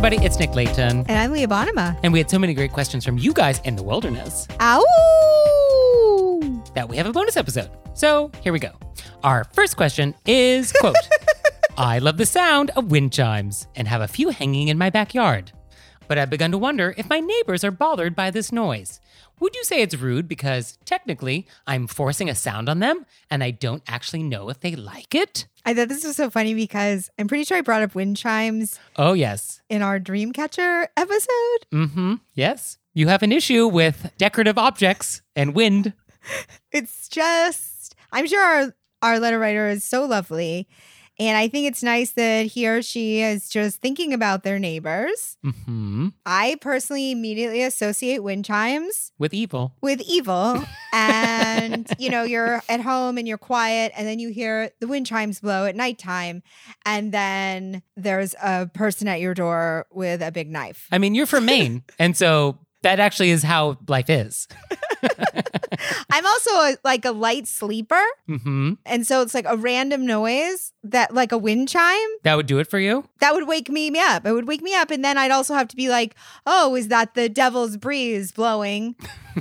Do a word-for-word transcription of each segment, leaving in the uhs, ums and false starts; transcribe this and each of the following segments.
everybody. It's Nick Layton. And I'm Leah Bonnema. And we had so many great questions from you guys in the wilderness. Ow! That we have a bonus episode. So here we go. Our first question is, quote, I love the sound of wind chimes and have a few hanging in my backyard. But I've begun to wonder if my neighbors are bothered by this noise. Would you say it's rude because technically I'm forcing a sound on them and I don't actually know if they like it? I thought this was so funny because I'm pretty sure I brought up wind chimes. Oh, yes. In our Dreamcatcher episode. Mm-hmm. Yes. You have an issue with decorative objects and wind. It's just, I'm sure our, our letter writer is so lovely. And I think it's nice that he or she is just thinking about their neighbors. Mm-hmm. I personally immediately associate wind chimes with evil. With evil. And, you know, you're at home and you're quiet and then you hear the wind chimes blow at nighttime. And then there's a person at your door with a big knife. I mean, you're from Maine. And so that actually is how life is. I'm also a, like a light sleeper. Mm-hmm. And so it's like a random noise that like a wind chime. That would do it for you? That would wake me up. It would wake me up. And then I'd also have to be like, oh, is that the devil's breeze blowing?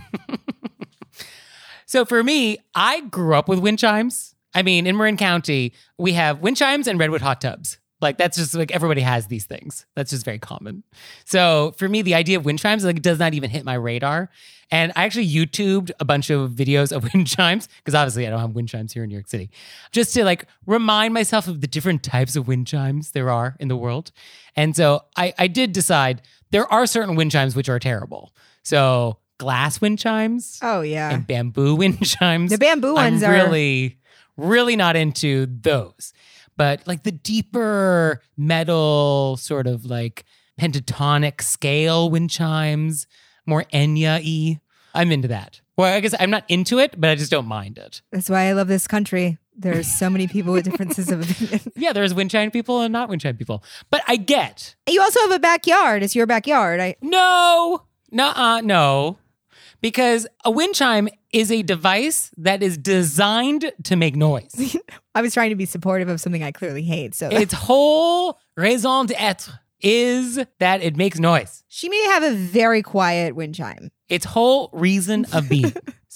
So for me, I grew up with wind chimes. I mean, in Marin County, we have wind chimes and redwood hot tubs. Like, that's just like everybody has these things. That's just very common. So for me, the idea of wind chimes like does not even hit my radar. And I actually YouTubed a bunch of videos of wind chimes because obviously I don't have wind chimes here in New York City, just to like remind myself of the different types of wind chimes there are in the world. And so I, I did decide there are certain wind chimes which are terrible. So glass wind chimes. Oh, yeah. And bamboo wind chimes. The bamboo ones I'm are really, really not into those. But like the deeper metal sort of like pentatonic scale wind chimes, more Enya-y, I'm into that. Well, I guess I'm not into it, but I just don't mind it. That's why I love this country. There's so many people with differences of opinion. Yeah, there's wind chime people and not wind chime people. But I get. You also have a backyard. It's your backyard. I No, nuh-uh, no. Because a wind chime is a device that is designed to make noise. I was trying to be supportive of something I clearly hate. So its whole raison d'etre is that it makes noise. She may have a very quiet wind chime. Its whole reason of being.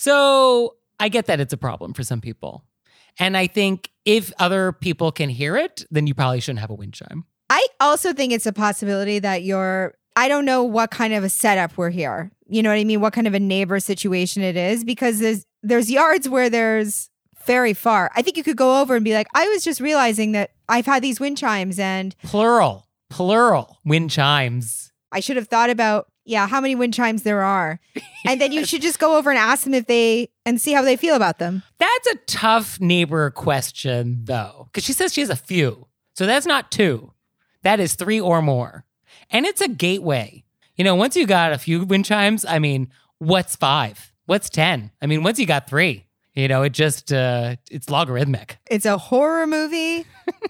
So I get that it's a problem for some people. And I think if other people can hear it, then you probably shouldn't have a wind chime. I also think it's a possibility that you're, I don't know what kind of a setup we're here. You know what I mean? What kind of a neighbor situation it is, because there's there's yards where there's very far. I think you could go over and be like, I was just realizing that I've had these wind chimes and plural, plural wind chimes. I should have thought about, yeah, how many wind chimes there are. And then you should just go over and ask them if they, and see how they feel about them. That's a tough neighbor question though, because she says she has a few. So that's not two. That is three or more. And it's a gateway. You know, once you got a few wind chimes, I mean, what's five? What's ten? I mean, once you got three, you know, it just, uh, it's logarithmic. It's a horror movie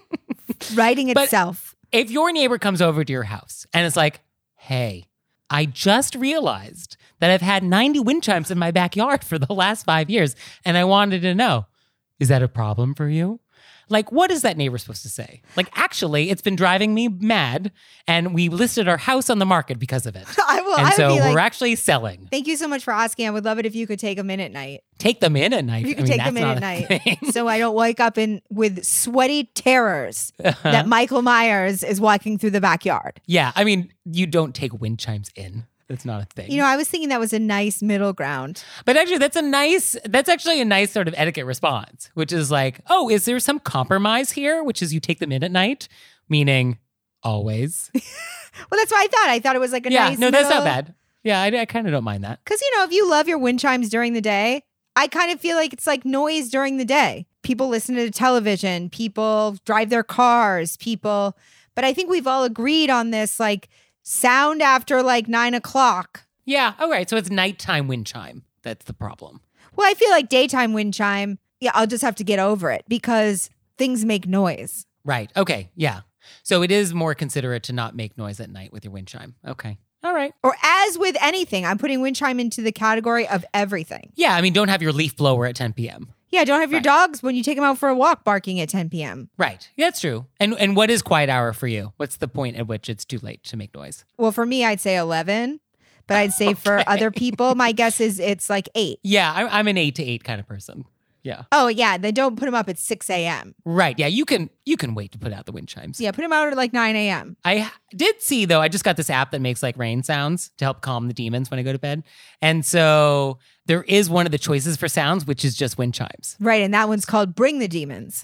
writing itself. But if your neighbor comes over to your house and it's like, hey, I just realized that I've had ninety wind chimes in my backyard for the last five years and I wanted to know, is that a problem for you? Like, what is that neighbor supposed to say? Like, actually, it's been driving me mad, and we listed our house on the market because of it. I will. And I so would be like, we're actually selling. Thank you so much for asking. I would love it if you could take them in at night. Take them in at night. You could I mean, take them in that's at not a night, thing. so I don't wake up in with sweaty terrors that Michael Myers is walking through the backyard. Yeah, I mean, you don't take wind chimes in. That's not a thing. You know, I was thinking that was a nice middle ground. But actually, that's a nice, that's actually a nice sort of etiquette response, which is like, oh, is there some compromise here? Which is you take them in at night, meaning always. Well, that's what I thought. I thought it was like a yeah, nice no, that's middle... not bad. Yeah, I, I kind of don't mind that. Because, you know, if you love your wind chimes during the day, I kind of feel like it's like noise during the day. People listen to television, people drive their cars, people. But I think we've all agreed on this, like, sound after like nine o'clock. Yeah, all right. So it's nighttime wind chime. That's the problem. Well, I feel like daytime wind chime, yeah, I'll just have to get over it because things make noise. Right. Okay. Yeah. So it is more considerate to not make noise at night with your wind chime. Okay. All right. Or as with anything, I'm putting wind chime into the category of everything. Yeah. I mean, don't have your leaf blower at ten p.m. Yeah, don't have your Right. dogs when you take them out for a walk barking at ten p.m. Right. That's true. And and what is quiet hour for you? What's the point at which it's too late to make noise? Well, for me, I'd say eleven, but I'd say for Okay. other people, my guess is it's like eight. Yeah, I, I'm an eight to eight kind of person. Yeah. Oh, yeah, then don't put them up at six a.m. Right. Yeah. You can you can wait to put out the wind chimes. Yeah, put them out at like nine a.m. I did see though. I just got this app that makes like rain sounds to help calm the demons when I go to bed, and so there is one of the choices for sounds, which is just wind chimes. Right, and that one's called Bring the Demons.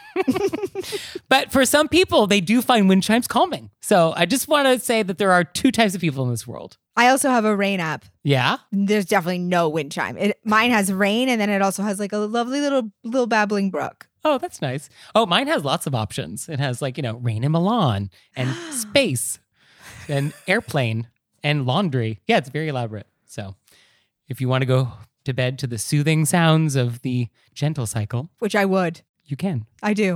But for some people, they do find wind chimes calming. So I just want to say that there are two types of people in this world. I also have a rain app. Yeah. There's definitely no wind chime. It, mine has rain, and then it also has like a lovely little little babbling brook. Oh, that's nice. Oh, mine has lots of options. It has like, you know, rain in Milan and space and airplane and laundry. Yeah, it's very elaborate. So if you want to go to bed to the soothing sounds of the gentle cycle, Which I would. you can. I do.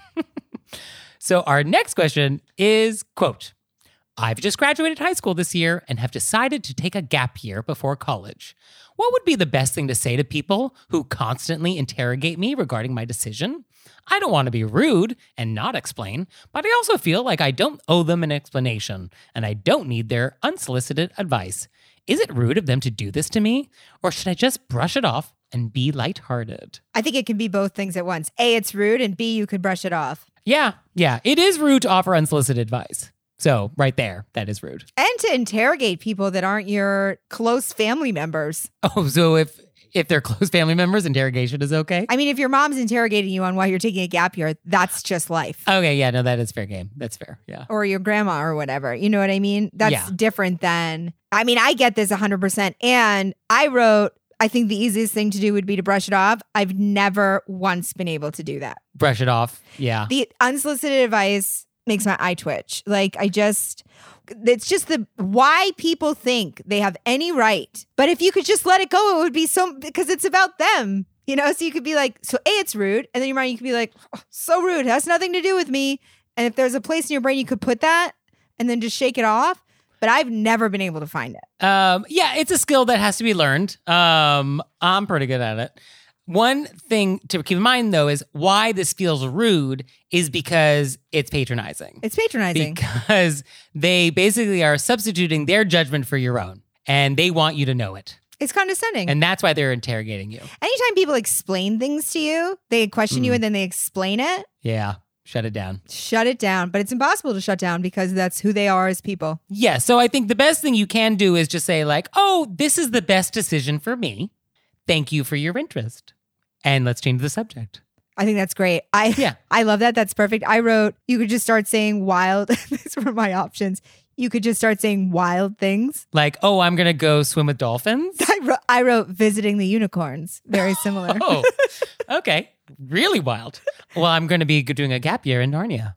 So our next question is, quote, I've just graduated high school this year and have decided to take a gap year before college. What would be the best thing to say to people who constantly interrogate me regarding my decision? I don't want to be rude and not explain, but I also feel like I don't owe them an explanation and I don't need their unsolicited advice. Is it rude of them to do this to me? Or should I just brush it off and be lighthearted? I think it can be both things at once. A, it's rude, and B, you could brush it off. Yeah, yeah. It is rude to offer unsolicited advice. So right there, that is rude. And to interrogate people that aren't your close family members. Oh, so if if they're close family members, interrogation is okay? I mean, if your mom's interrogating you on why you're taking a gap year, that's just life. Okay, yeah, no, that is fair game. That's fair, yeah. Or your grandma or whatever. You know what I mean? That's Yeah. different than, I mean, I get this one hundred percent. And I wrote, I think the easiest thing to do would be to brush it off. I've never once been able to do that. Brush it off, yeah. The unsolicited advice makes my eye twitch. Like, I just, it's just the why people think they have any right. But if you could just let it go, it would be so, because it's about them, you know? So you could be like, so A, it's rude. And then your mind, you could be like, oh, so rude. It has nothing to do with me. And if there's a place in your brain you could put that and then just shake it off. But I've never been able to find it. Um, yeah, it's a skill that has to be learned. Um, I'm pretty good at it. One thing to keep in mind, though, is why this feels rude is because it's patronizing. It's patronizing. Because they basically are substituting their judgment for your own, and they want you to know it. It's condescending. And that's why they're interrogating you. Anytime people explain things to you, they question you Mm. and then they explain it. Yeah, shut it down. Shut it down. But it's impossible to shut down because that's who they are as people. Yeah, so I think the best thing you can do is just say like, oh, this is the best decision for me. Thank you for your interest. And let's change the subject. I think that's great. I Yeah. I love that. That's perfect. I wrote, you could just start saying wild. These were my options. You could just start saying wild things. Like, oh, I'm going to go swim with dolphins. I wrote, I wrote visiting the unicorns. Very similar. Oh, okay. Really wild. Well, I'm going to be doing a gap year in Narnia.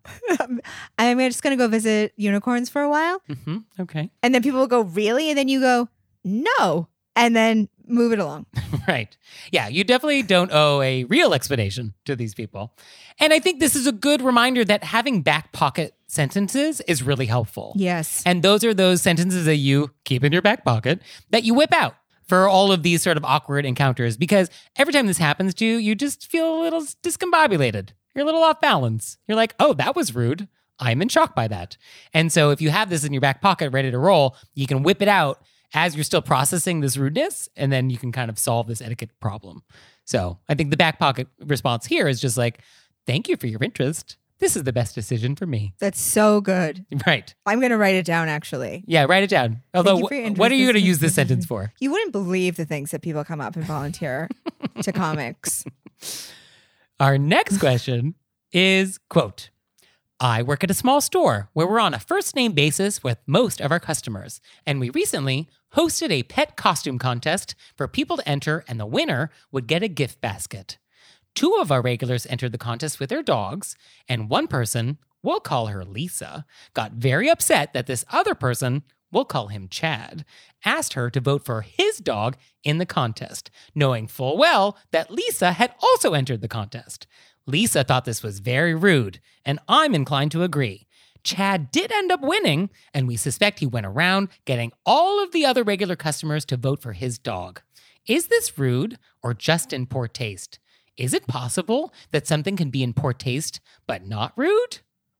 I'm just going to go visit unicorns for a while. hmm Okay. And then people will go, really? And then you go, no. And then move it along. Right. Yeah, you definitely don't owe a real explanation to these people. And I think this is a good reminder that having back pocket sentences is really helpful. Yes. And those are those sentences that you keep in your back pocket that you whip out for all of these sort of awkward encounters. Because every time this happens to you, you just feel a little discombobulated. You're a little off balance. You're like, oh, that was rude. I'm in shock by that. And so if you have this in your back pocket ready to roll, you can whip it out as you're still processing this rudeness, and then you can kind of solve this etiquette problem. So I think the back pocket response here is just like, thank you for your interest. This is the best decision for me. That's so good. Right. I'm going to write it down, actually. Yeah, write it down. Although, you for your wh- what are you interest. going to use this sentence for? You wouldn't believe the things that people come up and volunteer to comics. Our next question is, quote, I work at a small store where we're on a first name basis with most of our customers, and we recently hosted a pet costume contest for people to enter, and the winner would get a gift basket. Two of our regulars entered the contest with their dogs, and one person, we'll call her Lisa, got very upset that this other person, we'll call him Chad, asked her to vote for his dog in the contest, knowing full well that Lisa had also entered the contest. Lisa thought this was very rude, and I'm inclined to agree. Chad did end up winning, and we suspect he went around getting all of the other regular customers to vote for his dog. Is this rude or just in poor taste? Is it possible that something can be in poor taste but not rude?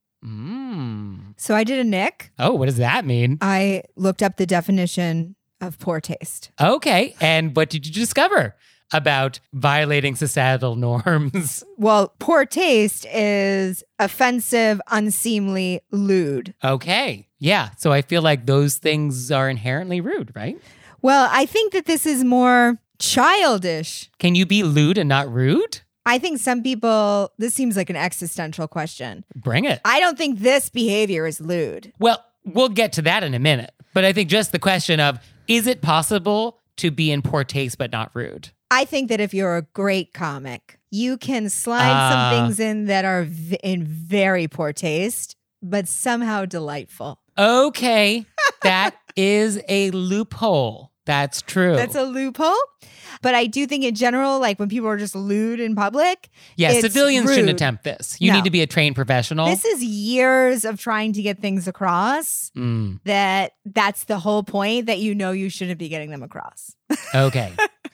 Mm. So I did a Nick. Oh, what does that mean? I looked up the definition of poor taste. Okay. And what did you discover about violating societal norms? Well, poor taste is offensive, unseemly, lewd. Okay. Yeah. So I feel like those things are inherently rude, right? Well, I think that this is more childish. Can you be lewd and not rude? I think some people, this seems like an existential question. Bring it. I don't think this behavior is lewd. Well, we'll get to that in a minute. But I think just the question of, is it possible to be in poor taste but not rude? I think that if you're a great comic, you can slide uh, some things in that are v- in very poor taste, but somehow delightful. Okay. That is a loophole. That's true. That's a loophole. But I do think in general, like when people are just lewd in public. Yeah, it's civilians rude. shouldn't attempt this. You No. need to be a trained professional. This is years of trying to get things across Mm, that that's the whole point, that you know you shouldn't be getting them across. okay.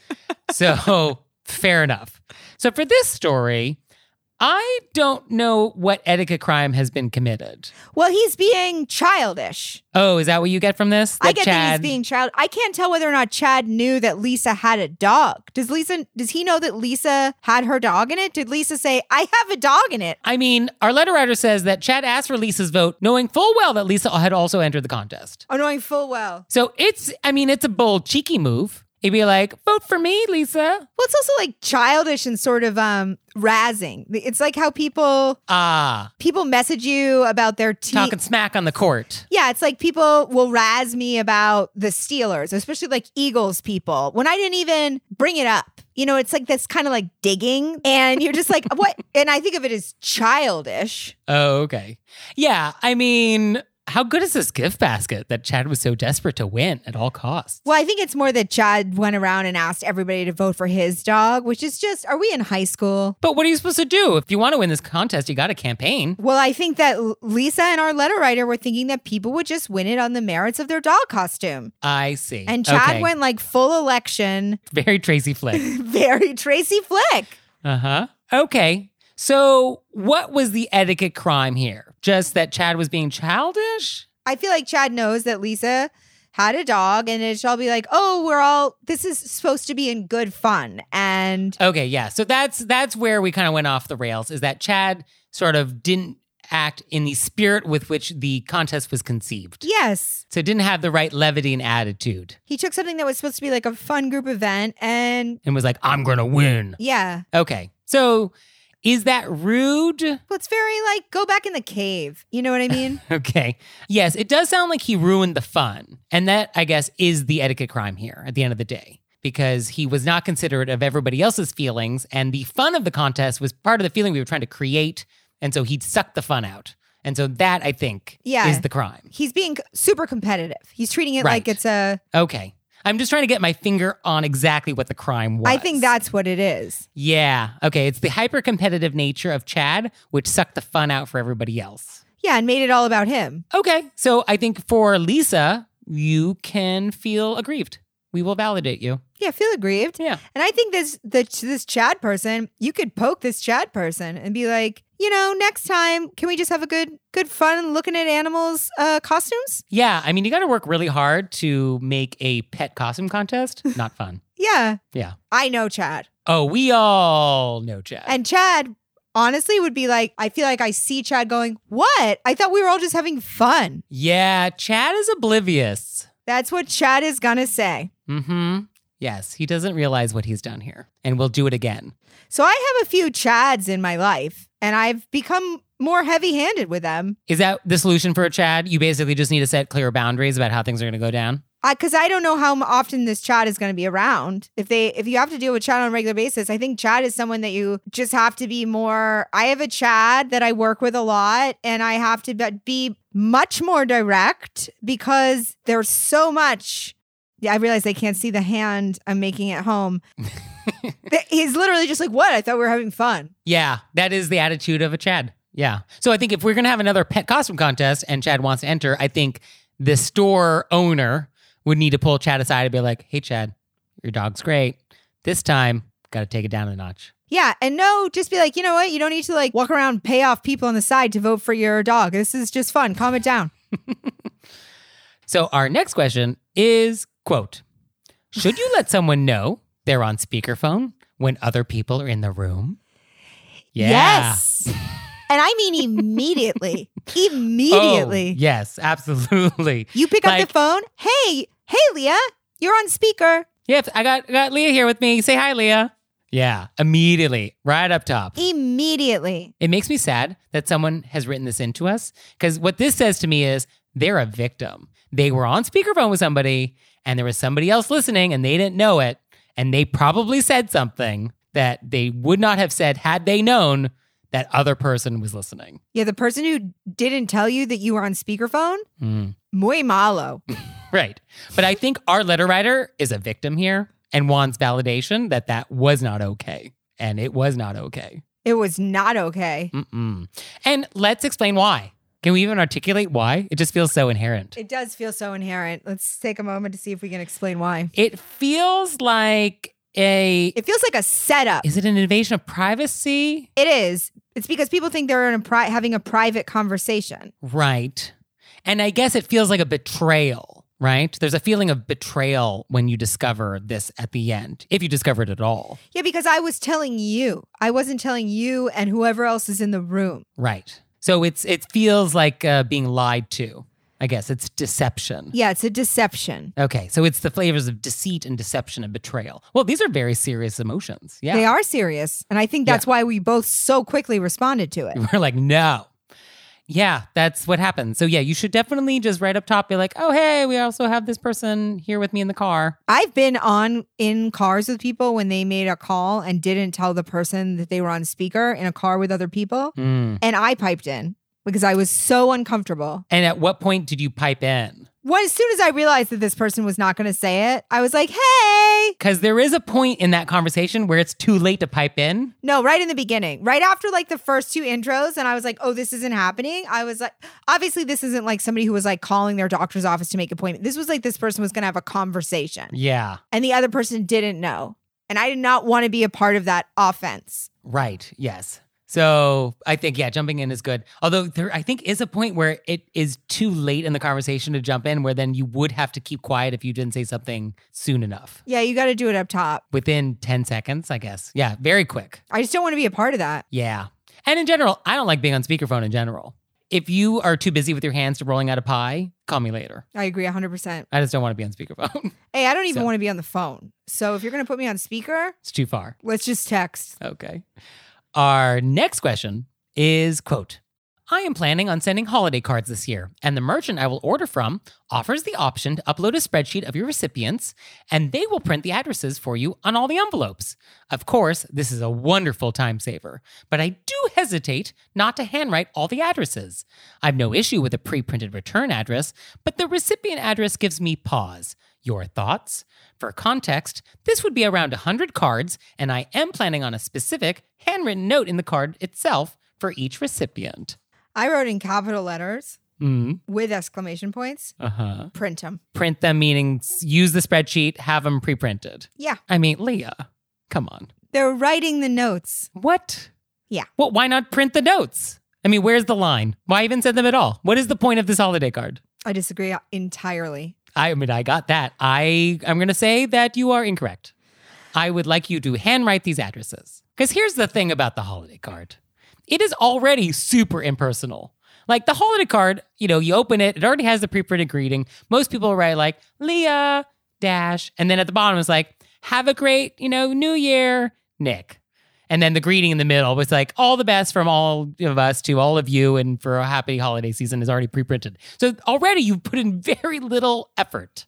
So fair enough. So for this story, I don't know what etiquette crime has been committed. Well, he's being childish. Oh, is that what you get from this? I That get that he's Chad- being child. I can't tell whether or not Chad knew that Lisa had a dog. Does Lisa? Does he know that Lisa had her dog in it? Did Lisa say, "I have a dog in it"? I mean, our letter writer says that Chad asked for Lisa's vote, knowing full well that Lisa had also entered the contest. Oh, knowing full well. So it's, I mean, it's a bold, cheeky move. He'd be like, vote for me, Lisa. Well, it's also like childish and sort of um razzing. It's like how people Ah, people message you about their team. talking smack on the court. Yeah, it's like people will razz me about the Steelers, especially like Eagles people, when I didn't even bring it up. You know, it's like this kind of like digging, and you're just like, what? And I think of it as childish. Oh, okay. Yeah, I mean, how good is this gift basket that Chad was so desperate to win at all costs? Well, I think it's more that Chad went around and asked everybody to vote for his dog, which is just, are we in high school? But what are you supposed to do? If you want to win this contest, you got to campaign. Well, I think that L- Lisa and our letter writer were thinking that people would just win it on the merits of their dog costume. I see. And Chad Okay. went like full election, Very Tracy Flick. very Tracy Flick. Uh-huh. Okay. So what was the etiquette crime here? Just that Chad was being childish? I feel like Chad knows that Lisa had a dog, and it shall be like, oh, we're all, this is supposed to be in good fun. And Okay, yeah. So that's that's where we kind of went off the rails, is that Chad sort of didn't act in the spirit with which the contest was conceived. yes, So it didn't have the right levity and attitude. he took something that was supposed to be like a fun group event, and And was like, I'm going to win. yeah. Okay. So is that rude? Well, it's very like, go back in the cave. You know what I mean? Okay. Yes, it does sound like he ruined the fun. And that, I guess, is the etiquette crime here at the end of the day, because he was not considerate of everybody else's feelings. And the fun of the contest was part of the feeling we were trying to create. And so he'd sucked the fun out. And so that, I think, Yeah. is the crime. He's being super competitive. He's treating it Right. like it's a, Okay. I'm just trying to get my finger on exactly what the crime was. I think that's what it is. Yeah. Okay. It's the hyper competitive nature of Chad, which sucked the fun out for everybody else. Yeah, and made it all about him. Okay. So I think for Lisa, you can feel aggrieved. We will validate you. Yeah, feel aggrieved. Yeah. And I think this the, this Chad person, you could poke this Chad person and be like, you know, next time, can we just have a good good fun looking at animals' uh, costumes? Yeah. I mean, you got to work really hard to make a pet costume contest. Not fun. Yeah, Yeah. I know Chad. Oh, we all know Chad. And Chad honestly would be like, I feel like I see Chad going, what? I thought we were all just having fun. yeah. Chad is oblivious. That's what Chad is gonna say. Mm-hmm. Yes. He doesn't realize what he's done here. And we'll do it again. So I have a few Chads in my life, and I've become more heavy-handed with them. Is that the solution for a Chad? You basically just need to set clear boundaries about how things are going to go down? Because I, I don't know how m- often this Chad is going to be around. If they, if you have to deal with Chad on a regular basis, I think Chad is someone that you just have to be more. I have a Chad that I work with a lot, and I have to be- be much more direct because there's so much. Yeah, I realize they can't see the hand I'm making at home. Th- He's literally just like, "What? I thought we were having fun." Yeah, that is the attitude of a Chad. Yeah. So I think if we're going to have another pet costume contest and Chad wants to enter, I think the store owner would need to pull Chad aside and be like, hey, Chad, your dog's great. This time, got to take it down a notch. Yeah. And no, just be like, you know what? You don't need to like walk around, pay off people on the side to vote for your dog. This is just fun. Calm it down. So our next question is, quote, should you let someone know they're on speakerphone when other people are in the room? Yeah. Yes. And I mean immediately. Immediately. Oh, yes, absolutely. You pick Like- up the phone. Hey, hey, Leah, you're on speaker. Yep, I got, I got Leah here with me. Say hi, Leah. Yeah, immediately, right up top. Immediately. It makes me sad that someone has written this into us, because what this says to me is they're a victim. They were on speakerphone with somebody and there was somebody else listening and they didn't know it. And they probably said something that they would not have said had they known that other person was listening. Yeah, the person who didn't tell you that you were on speakerphone, Mm. muy malo. Right. But I think our letter writer is a victim here and wants validation that that was not okay. And it was not okay. It was not okay. Mm-mm. And let's explain why. Can we even articulate why? It just feels so inherent. It does feel so inherent. Let's take a moment to see if we can explain why. It feels like a... It feels like a setup. Is it an invasion of privacy? It is. It's because people think they're in a pri- having a private conversation. Right. And I guess it feels like a betrayal, right? There's a feeling of betrayal when you discover this at the end, if you discover it at all. Yeah, because I was telling you. I wasn't telling you and whoever else is in the room. Right. So it's it feels like uh, being lied to. I guess it's deception. Yeah, it's a deception. Okay, so it's the flavors of deceit and deception and betrayal. Well, these are very serious emotions. Yeah. They are serious. And I think that's Yeah. why we both so quickly responded to it. We're like, no. Yeah, that's what happens. So yeah, you should definitely just right up top be like, oh, hey, we also have this person here with me in the car. I've been on in cars with people when they made a call and didn't tell the person that they were on speaker in a car with other people. Mm. And I piped in because I was so uncomfortable. And at what point did you pipe in? Well, as soon as I realized that this person was not going to say it, I was like, hey. Because there is a point in that conversation where it's too late to pipe in. No, right in the beginning, right after like the first two intros. And I was like, oh, this isn't happening. I was like, obviously, this isn't like somebody who was like calling their doctor's office to make an appointment. This was like this person was going to have a conversation Yeah, and the other person didn't know. And I did not want to be a part of that offense. right. Yes. So I think, yeah, jumping in is good. Although there, I think, is a point where it is too late in the conversation to jump in, where then you would have to keep quiet if you didn't say something soon enough. Yeah, you got to do it up top. Within ten seconds, I guess. Yeah, very quick. I just don't want to be a part of that. Yeah. And in general, I don't like being on speakerphone in general. If you are too busy with your hands to rolling out a pie, call me later. I agree one hundred percent. I just don't want to be on speakerphone. Hey, I don't even So- want to be on the phone. So if you're going to put me on speaker, It's too far. let's just text. Okay. Our next question is, quote, I am planning on sending holiday cards this year, and the merchant I will order from offers the option to upload a spreadsheet of your recipients, and they will print the addresses for you on all the envelopes. Of course, this is a wonderful time saver, but I do hesitate not to handwrite all the addresses. I've no issue with a pre-printed return address, but the recipient address gives me pause. Your thoughts? For context, this would be around one hundred cards, and I am planning on a specific handwritten note in the card itself for each recipient. I wrote in capital letters Mm. with exclamation points. Uh-huh. Print them. Print them, meaning s- use the spreadsheet, have them pre-printed. Yeah. I mean, Leah, come on. They're writing the notes. What? Yeah. Well, why not print the notes? I mean, where's the line? Why even send them at all? What is the point of this holiday card? I disagree entirely. I mean, I got that. I, I'm going to say that you are incorrect. I would like you to handwrite these addresses. Because here's the thing about the holiday card. It is already super impersonal. Like the holiday card, you know, you open it, it already has the pre-printed greeting. Most people write like, Leah, dash. And then at the bottom it's like, have a great, you know, New Year, Nick. And then the greeting in the middle was like, all the best from all of us to all of you, and for a happy holiday season is already pre-printed. So already you've put in very little effort.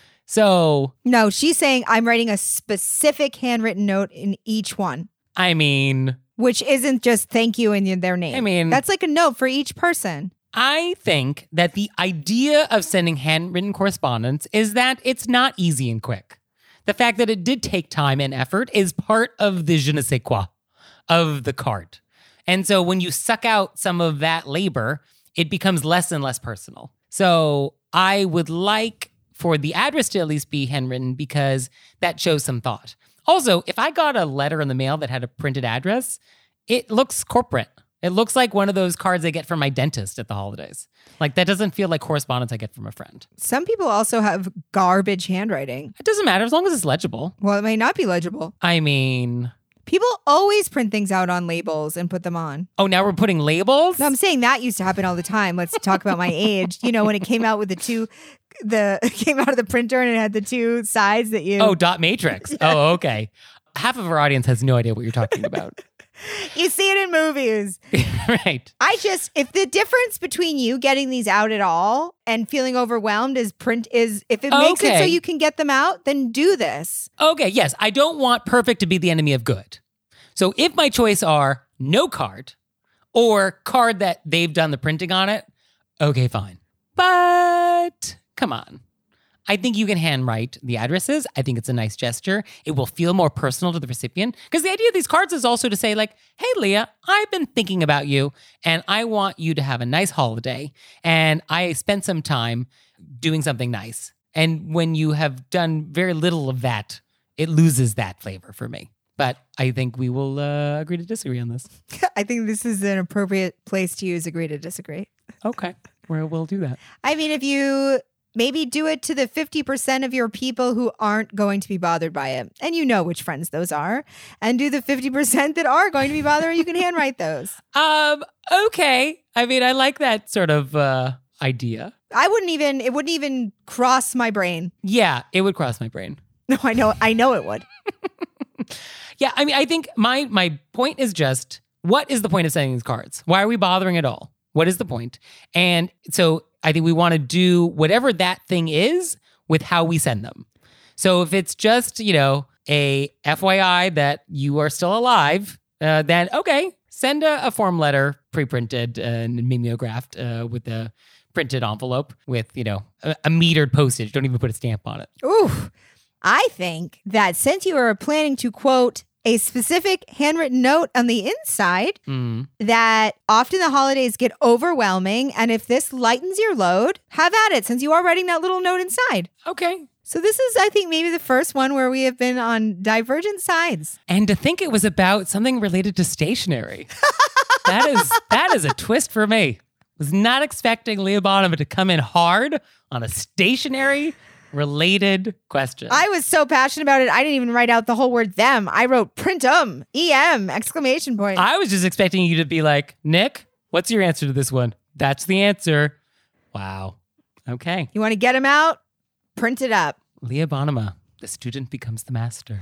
So, No, she's saying I'm writing a specific handwritten note in each one, I mean, which isn't just thank you in their name. I mean- that's like a note for each person. I think that the idea of sending handwritten correspondence is that it's not easy and quick. The fact that it did take time and effort is part of the je ne sais quoi of the card. And so when you suck out some of that labor, it becomes less and less personal. So I would like for the address to at least be handwritten because that shows some thought. Also, if I got a letter in the mail that had a printed address, it looks corporate. It looks like one of those cards I get from my dentist at the holidays. Like, that doesn't feel like correspondence I get from a friend. Some people also have garbage handwriting. It doesn't matter as long as it's legible. Well, it may not be legible. I mean... People always print things out on labels and put them on. Oh, now we're putting labels? No, I'm saying that used to happen all the time. Let's talk about my age. You know, when it came out with the two, the it came out of the printer and it had the two sides that you... Oh, dot matrix. Yeah. Oh, okay. Half of our audience has no idea what you're talking about. You see it in movies. Right. I just, if the difference between you getting these out at all and feeling overwhelmed is print is, if it makes Okay. it so you can get them out, then do this. Okay, yes. I don't want perfect to be the enemy of good. So if my choice are no card or card that they've done the printing on it, okay, fine. But come on. I think you can handwrite the addresses. I think it's a nice gesture. It will feel more personal to the recipient. Because the idea of these cards is also to say like, hey, Leah, I've been thinking about you and I want you to have a nice holiday. And I spent some time doing something nice. And when you have done very little of that, it loses that flavor for me. But I think we will uh, agree to disagree on this. I think this is an appropriate place to use agree to disagree. Okay, well, we'll do that. I mean, if you... Maybe do it to the fifty percent of your people who aren't going to be bothered by it. And you know which friends those are. And do the fifty percent that are going to be bothered. You can handwrite those. Um. Okay. I mean, I like that sort of uh, idea. I wouldn't even, it wouldn't even cross my brain. Yeah, it would cross my brain. No, I know, I know it would. Yeah, I mean, I think my my point is just, what is the point of sending these cards? Why are we bothering at all? What is the point? And so I think we want to do whatever that thing is with how we send them. So if it's just, you know, a F Y I that you are still alive, uh, then okay, send a, a form letter pre-printed and mimeographed uh, with a printed envelope with, you know, a, a metered postage. Don't even put a stamp on it. Ooh, I think that since you are planning to quote a specific handwritten note on the inside, Mm. that often the holidays get overwhelming. And if this lightens your load, have at it since you are writing that little note inside. Okay. So this is, I think, maybe the first one where we have been on divergent sides. And to think it was about something related to stationery. that is that is a twist for me. Was not expecting Leah Bonnema to come in hard on a stationery related question. I was so passionate about it, I didn't even write out the whole word them. I wrote printum, E M, exclamation point. I was just expecting you to be like, Nick, what's your answer to this one? That's the answer. Wow. Okay. You want to get them out? Print it up. Leah Bonnema, the student becomes the master.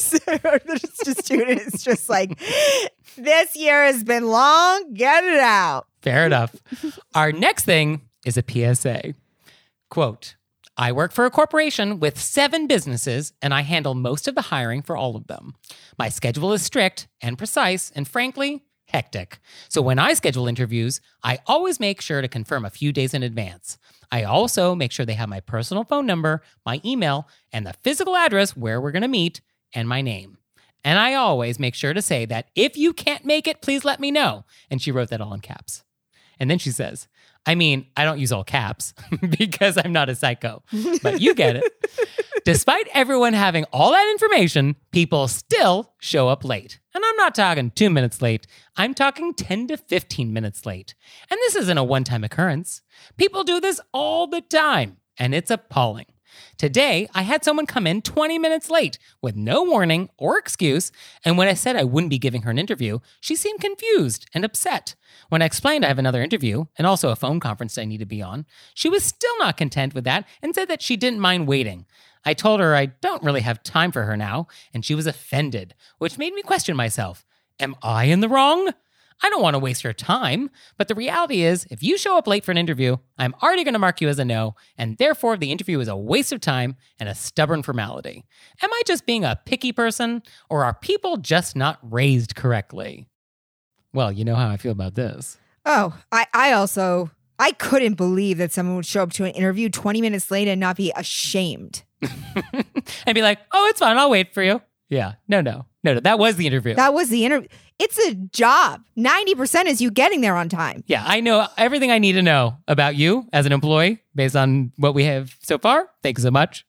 The student is just like, this year has been long, get it out. Fair enough. Our next thing is a P S A. Quote, I work for a corporation with seven businesses, and I handle most of the hiring for all of them. My schedule is strict and precise, and frankly, hectic. So when I schedule interviews, I always make sure to confirm a few days in advance. I also make sure they have my personal phone number, my email, and the physical address where we're going to meet, and my name. And I always make sure to say that if you can't make it, please let me know. And she wrote that all in caps. And then she says, I mean, I don't use all caps because I'm not a psycho, but you get it. Despite everyone having all that information, people still show up late. And I'm not talking two minutes late. I'm talking ten to fifteen minutes late. And this isn't a one-time occurrence. People do this all the time, and it's appalling. Today, I had someone come in twenty minutes late with no warning or excuse, and when I said I wouldn't be giving her an interview, she seemed confused and upset. When I explained I have another interview and also a phone conference I need to be on, she was still not content with that and said that she didn't mind waiting. I told her I don't really have time for her now, and she was offended, which made me question myself. Am I in the wrong? I don't want to waste your time, but the reality is, if you show up late for an interview, I'm already going to mark you as a no, and therefore the interview is a waste of time and a stubborn formality. Am I just being a picky person, or are people just not raised correctly? Well, you know how I feel about this. Oh, I, I also, I couldn't believe that someone would show up to an interview twenty minutes late and not be ashamed. And be like, oh, it's fine, I'll wait for you. Yeah, no, no, no, no, that was the interview. That was the interview. It's a job. ninety percent is you getting there on time. Yeah, I know everything I need to know about you as an employee based on what we have so far. Thank you so much.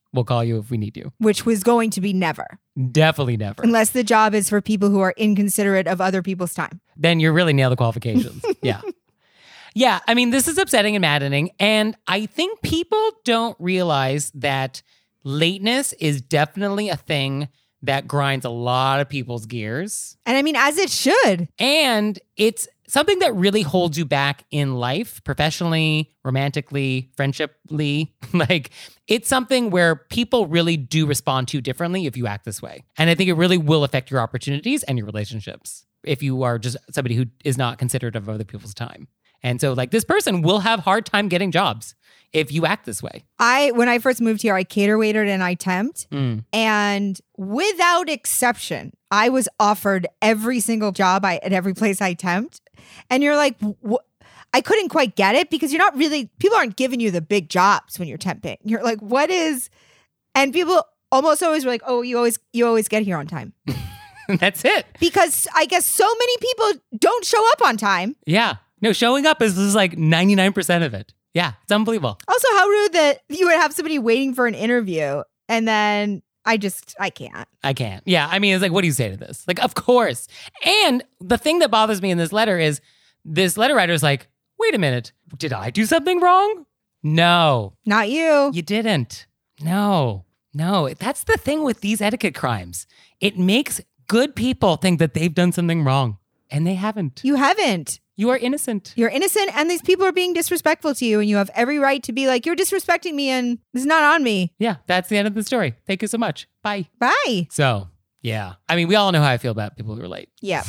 We'll call you if we need you. Which was going to be never. Definitely never. Unless the job is for people who are inconsiderate of other people's time. Then you really nail the qualifications. Yeah. Yeah, I mean, this is upsetting and maddening. And I think people don't realize that lateness is definitely a thing that grinds a lot of people's gears. And I mean, as it should. And it's something that really holds you back in life, professionally, romantically, friendshiply. Like, it's something where people really do respond to you differently if you act this way. And I think it really will affect your opportunities and your relationships if you are just somebody who is not considerate of other people's time. And so, like, this person will have hard time getting jobs if you act this way. I, when I first moved here, I cater waitered and I temped. Mm. And without exception, I was offered every single job I at every place I temped. And you're like, wh- I couldn't quite get it because you're not really, people aren't giving you the big jobs when you're temping. You're like, what is, and people almost always were like, oh, you always, you always get here on time. That's it. Because I guess so many people don't show up on time. Yeah. No, showing up is, is like ninety-nine percent of it. Yeah, it's unbelievable. Also, how rude that you would have somebody waiting for an interview and then I just, I can't. I can't. Yeah, I mean, it's like, what do you say to this? Like, of course. And the thing that bothers me in this letter is this letter writer is like, wait a minute, did I do something wrong? No. Not you. You didn't. No, no. That's the thing with these etiquette crimes. It makes good people think that they've done something wrong, and they haven't. You haven't. You are innocent. You're innocent, and these people are being disrespectful to you, and you have every right to be like, you're disrespecting me, and this is not on me. Yeah, that's the end of the story. Thank you so much. Bye. Bye. So, yeah. I mean, we all know how I feel about people who are late. Yeah.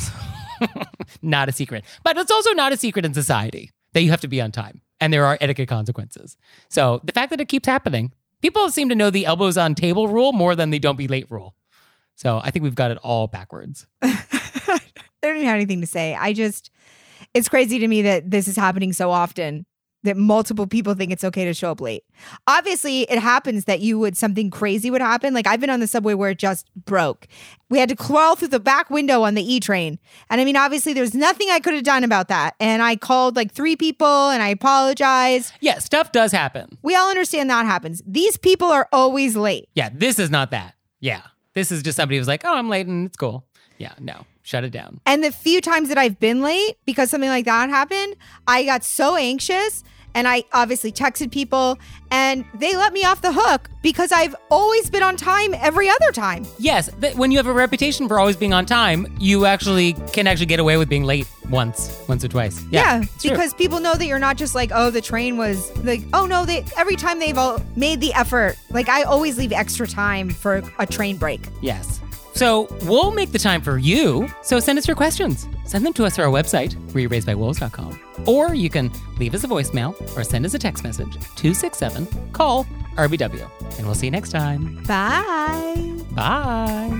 Not a secret. But it's also not a secret in society that you have to be on time, and there are etiquette consequences. So the fact that it keeps happening, people seem to know the elbows on table rule more than the don't be late rule. So I think we've got it all backwards. I don't even have anything to say. I just... It's crazy to me that this is happening so often, that multiple people think it's okay to show up late. Obviously, it happens that you would, something crazy would happen. Like, I've been on the subway where it just broke. We had to crawl through the back window on the E train. And I mean, obviously, there's nothing I could have done about that. And I called like three people and I apologized. Yeah, stuff does happen. We all understand that happens. These people are always late. Yeah, this is not that. Yeah, this is just somebody who's like, oh, I'm late and it's cool. Yeah, no. Shut it down. And the few times that I've been late because something like that happened, I got so anxious and I obviously texted people and they let me off the hook because I've always been on time every other time. Yes, th- when you have a reputation for always being on time, you actually can actually get away with being late once, once or twice. Yeah, yeah because true. People know that you're not just like, oh, the train was like, oh no, they every time they've all made the effort. Like I always leave extra time for a train break. Yes. So we'll make the time for you. So send us your questions. Send them to us through our website, were you raised by wolves dot com. Or you can leave us a voicemail or send us a text message, two six seven, call R B W. And we'll see you next time. Bye. Bye.